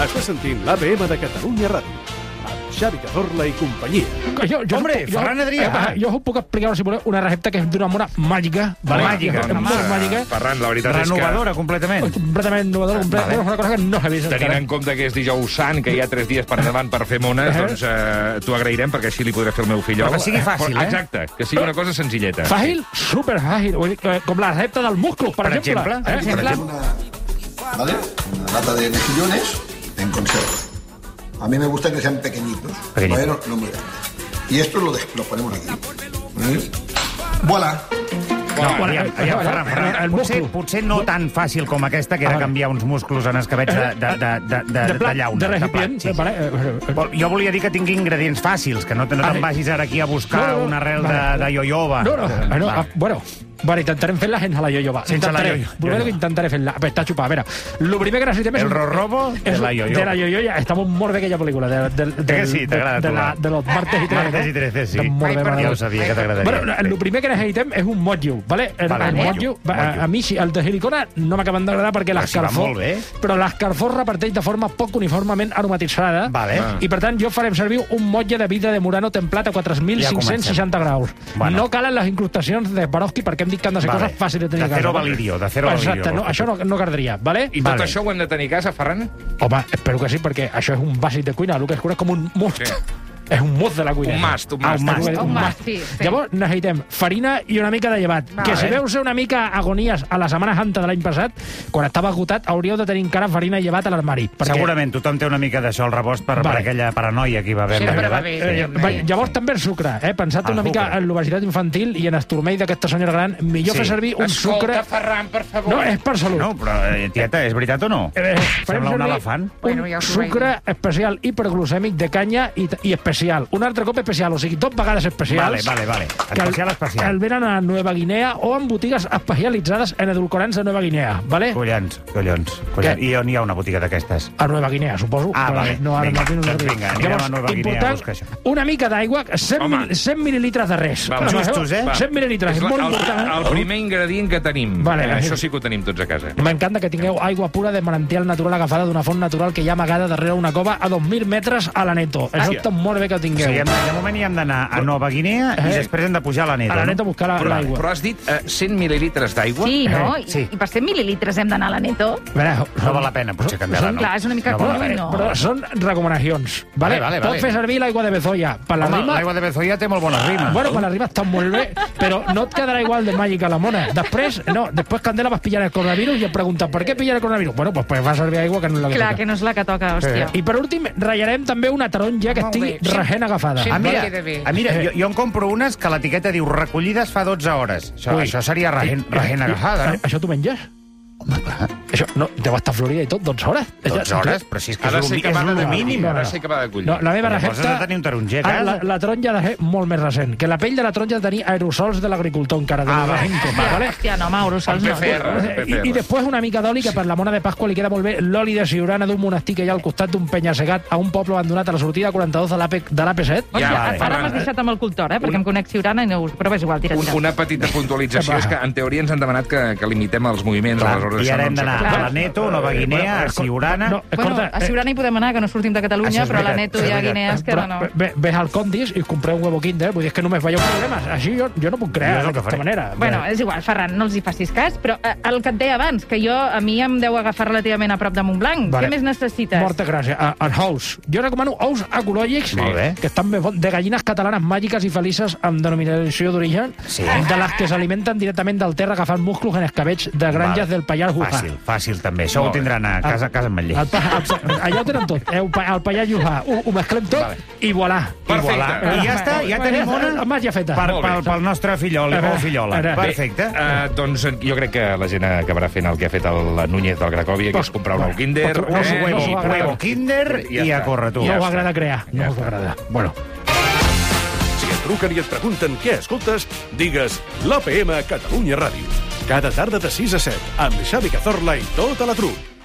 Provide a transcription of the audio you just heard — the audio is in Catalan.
Estàs sentint l'APM de Catalunya Ràdio, amb Xavi Cazorla i companyia. Hombre, Ferran Adrià. Jo us puc explicar, si voleu, una recepta que és d'una mona màgica. Màgica. Molt màgica. Ferran, la veritat Renovadora, completament. Completament innovadora. És una cosa que no s'ha vist. Tenint en compte que és dijous sant, que hi ha 3 dies per davant per fer mones, doncs t'ho agrairem, perquè així li podré fer el meu fillol. Però que sigui fàcil, Exacte, que sigui una cosa senzilleta. Fàcil, superfàcil. Com la recepta del múscul, per exemple. ¿Vale? Una lata de mejillones en conserva. A mí me gusta que sean pequeñitos, pero no muy grandes. Y esto lo ponemos aquí. ¡Voilà! Ferran, potser no tan fàcil com aquesta, que era canviar uns musclos en escabets de llauna. De recipient. Jo volia dir que tingui ingredients fàcils, que no te'n vagis ara aquí a buscar una arrel de ioioba. Bueno, intentarem fer-la sense la ioioba. Sense la ioioba. Primero que intentaré fer-la. Està xupada. A veure, el primer que necessitem és... El rorrobo de la ioioba. De la ioioba. Està molt bé aquella pel·lícula. Sí, t'agrada. De los martes y 13. Martes y 13, sí. Ja ho sabia que t'agradaria. Bueno, el primer que necessitem és un motllo, ¿vale? El motllo, a mi sí, el de silicona no m'acaben d'agradar perquè l'escarfor... Però l'escarfor reparteix de forma poc uniformement aromatitzada. I, per tant, jo farem servir un motlle de vidre de Murano templat a 4.560 graus. No calen les incrustacions de Swarovski perquè hem dit que han de ser coses fàcils de tenir a casa. De cero validio. Exacte, això no caldria, ¿vale? I tot això ho hem de tenir a casa, Ferran? Home, espero que sí, perquè això és un bàsic de cuina. El que es cura és com un must. És un must de la cuina. Un must, sí. Llavors necessitem farina i una mica de llevat. Que si veu ser una mica agonies a la Setmana Santa de l'any passat, quan estava agotat, hauríeu de tenir encara farina i llevat a l'armari. Segurament tothom té una mica d'això al rebost per aquella paranoia que hi va haver. Llavors també el sucre. Pensat una mica en l'obesitat infantil i en el turmell d'aquesta senyora gran, millor fer servir un sucre... Escolta, Ferran, per favor. No, és per salut. No, però, tieta, és veritat o no? Sembla un elefant. Un sucre especial hiperglucèmic de canya i especial. Un altre cop especial, o sigui, 2 vegades especials. Vale. Especial. El venen a Nueva Guinea o en botigues especialitzades en edulcorants de Nueva Guinea, vale? Collons. I on hi ha una botiga d'aquestes? A Nueva Guinea, suposo. Vale. Vinga, anirem a Nueva Guinea a buscar això. Una mica d'aigua, 100 mil·lilitres de res. Justos, 100 mil·lilitres, és molt important. El primer ingredient que tenim. Això sí que ho tenim tots a casa. M'encanta que tingueu aigua pura de manantial natural agafada d'una font natural que hi ha amagada darrere una cova a 2.000 metres a l'Aneto. Això està molt bé que ho tingueu. De moment hi hem d'anar a Nova Guinea i després hem de pujar a l'Aneto. A l'Aneto a buscar l'aigua. Però has dit 100 mil·lilitres d'aigua? Sí, no? I per 100 mil·lilitres hem d'anar a l'Aneto? No val la pena, potser, Candela, no? Clar, és una mica cruïl, no? Però són recomanacions, vale? Pot fer servir l'aigua de Bezoia. L'aigua de Bezoia té molt bones rimes. Bueno, per la rima està molt bé, però no et quedarà igual de màgica la mona. Després Candela vas pillar el coronavirus i et pregunta per què pillar el coronavirus? Bueno, pues fa servir aigua que no és la que toca. Clar, que no és la que toca, hòstia. I per últim, ratllarem també una taronja que estigui recent agafada. Mira, jo en compro unes que l'etiqueta diu recollides fa 12 hores. Això seria recent agafada, no? Això tu menges? Home, clar. Això, no, deu estar florida i tot, 12 hores. 12 hores? Però si és que és el mínim. Ha de ser acabada de collir. La meva recepta... Llavors has de tenir un taronger a casa. La taronja ha de ser molt més recent. Que la pell de la taronja ha de tenir aerosols de l'agricultor encara. Hòstia, no, aerosols no. I després una mica d'oli, que per la mona de Pasqua li queda molt bé l'oli de Siurana d'un monestir que hi ha al costat d'un penya-segat a un poble abandonat a la sortida 42 de l'AP7. Ara m'has deixat amb el cultor, perquè em conec Siurana i no ho... Però és igual, tira. Una petita puntualització és que en teoria ens han demanat que limitem els moviments. I ara hem d'anar a l'Aneto, Nova Guinea, a Siurana... Bueno, a Siurana hi podem anar, que no sortim de Catalunya, però a l'Aneto i a Guinees que no. Ves al Condis i compreu un huevo Kinder, vull dir que només veieu problemes. Així jo no puc crear d'aquesta manera. Bueno, és igual, Ferran, no els hi facis cas, però el que et deia abans, que a mi em deu agafar relativament a prop de Montblanc. Què més necessites? Moltes gràcies. Els ous. Jo recomano ous ecològics, que estan bé bons, de gallines catalanes màgiques i felices amb denominació d'origen, de les que s'alimenten directament del terra agafant musclos en escabets de granges del Pallars Jussà. Fàcil, també. Això ho tindran a casa en Manlleu. Allà ho tenen tot. El Pallars Jussà. Ho mesclem tot i voilà. Perfecte. I ja està, ja tenim una màgia feta. Pel nostre fillol o fillola. Perfecte. Doncs jo crec que la gent acabarà fent el que ha fet el Núñez del Cracòvia, que és comprar un ou Kinder. Huevo Kinder i a córrer tu. No us agrada crear. No us agrada. Bueno. Si et truquen i et pregunten què escoltes, digues l'APM Catalunya Ràdio. Cada tarda de 6 a 7, amb Xavi Cazorla i tota la trup.